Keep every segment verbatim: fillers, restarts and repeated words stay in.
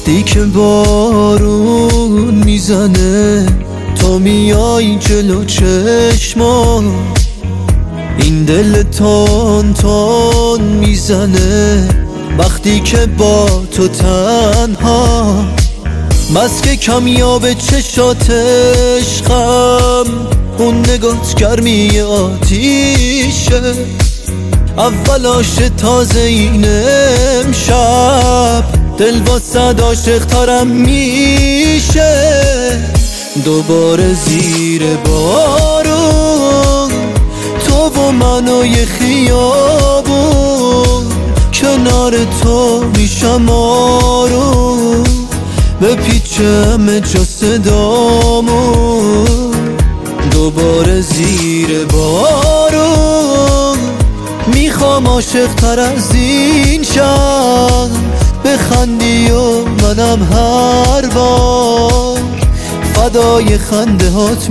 وقتی که بارون میزنه تو میای جلو چشما، این دل تون تون میزنه وقتی که با تو تنها. ماسک کمیاب چشات عشقم، اون نگات گرمی آتیشه، اول عاشق تازه این امشب، دل واسه عاشق تارم میشه. دوباره زیر بارون تو و من و یه خیابون، کنار تو میشم آروم، بپیچم جا صدامون. دوباره زیر بارون میخوام عاشق تر از این شم، بخندی و منم هر بار فدای خنده هات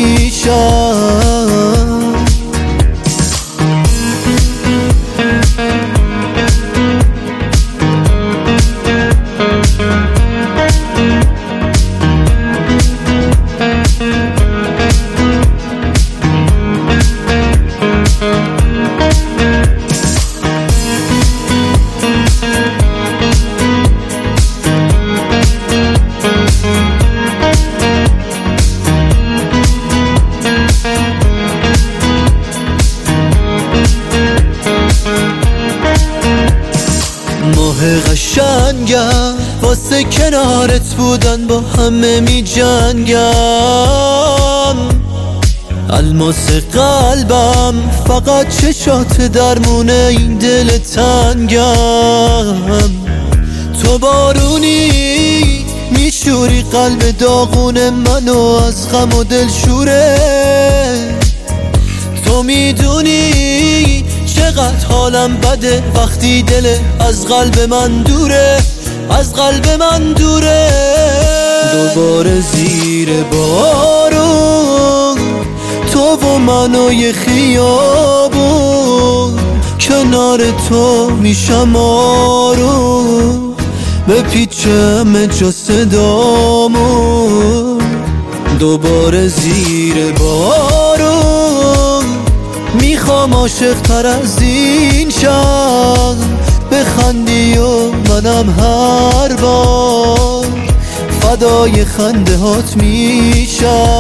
میشم. ماه قشنگم واسه کنارت بودن با همه می جنگم، الماس قلبم فقط چشات درمونه این دل تنگم. تو بارونی میشوری قلب داغون منو از غم و دلشوره، تو میدونی چقدر حالم بده وقتی دل از قلب من دوره، از قلب من دوره. دوباره زیر بارون تو و من و یه خیابون، کنار تو میشم آروم، بپیچم جا صدامون. دوباره زیر بارون میخوام عاشق تر از این شم، بخندی و منم هر بار فدای خنده هات میشم.